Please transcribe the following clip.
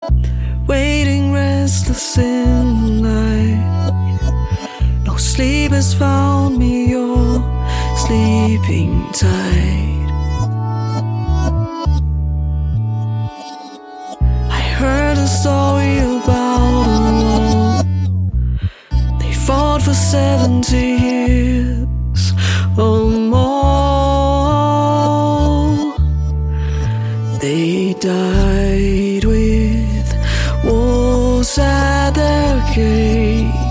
waiting restless in the night. No sleep has found me, you're sleeping tight. I heard a story about a war. They fought for 70 years or more. They died with wolves at their gate.